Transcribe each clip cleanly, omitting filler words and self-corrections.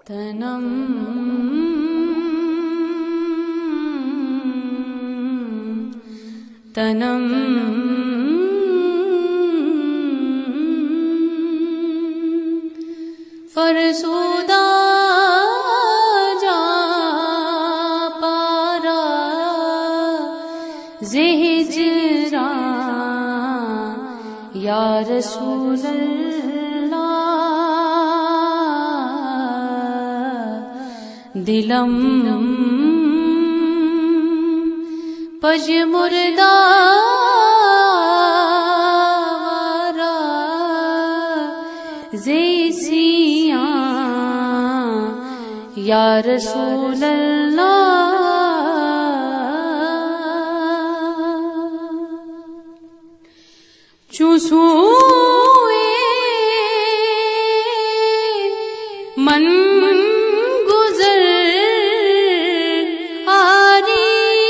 تنم تنم فرسودہ جا پارا زہجران یا رسول اللہ دلم پج مردہ یا رسول اللہ چوسوئے من گزر آری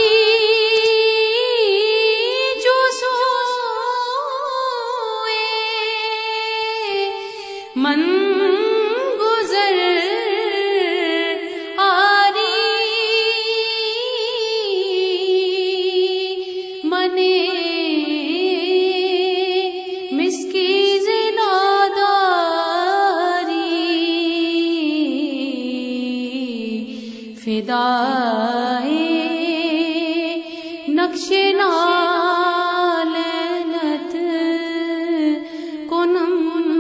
چوسوئے من فدائے نقش نالت کنم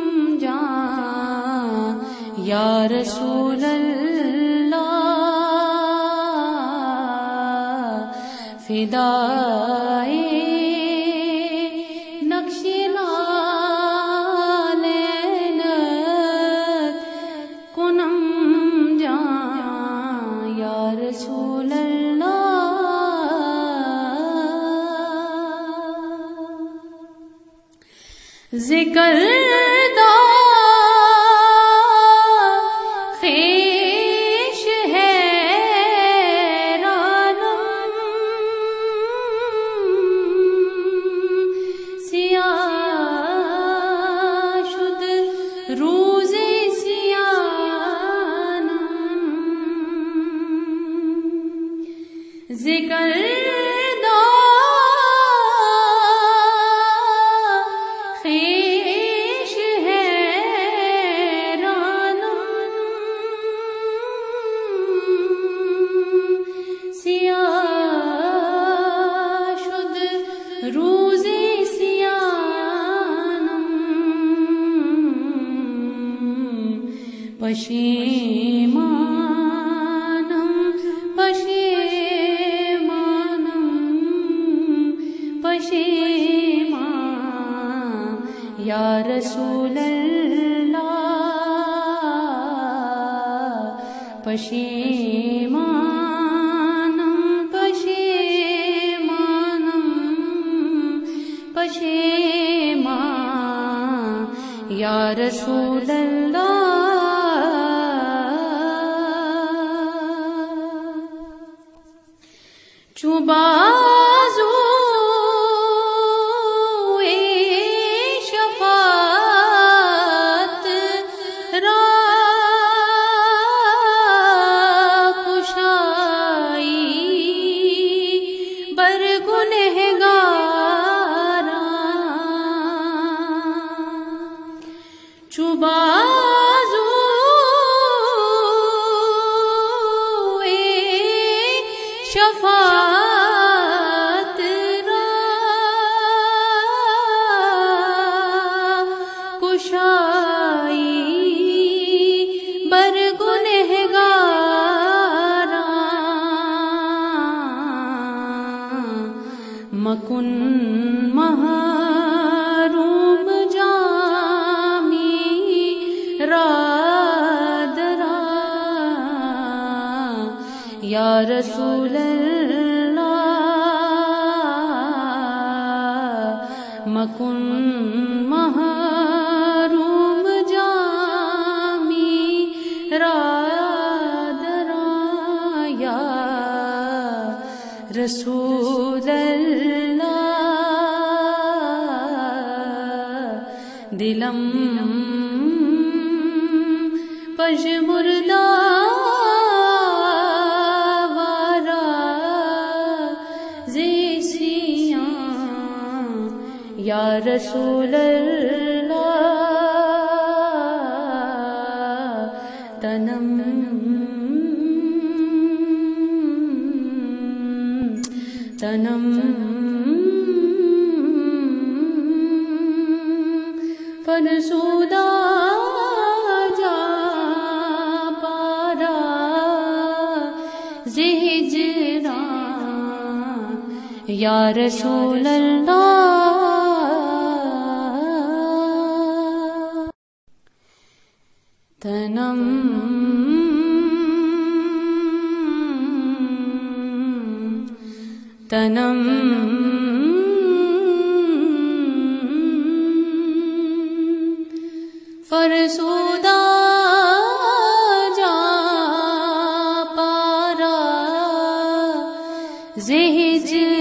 جان یا رسول اللہ فدائے نقش نالت کنم رسول اللہ ذکر دا خیش ہے رانم سیاہ شد روز ذکر دا خیش ہے رانم سیاہ شد روز سیانم پشیمانم پشیمان یا رسول اللہ پشیمانم پشیمانم پشیمان یا رسول اللہ چوبازو شفاعت را کشائی بر گنہگاران چوبازو شفاعت را کشائی بر گنہگاران مکن محروم جامی رادرا یا رسول اللہ مکن محروم جامی رادرا یا رسول اللہ دلم پج مردہ رسول اللہ تنم تنم فرسودہ جا پارا زہجران یا رسول اللہ تنم تنم فرسودہ جا پارا زہج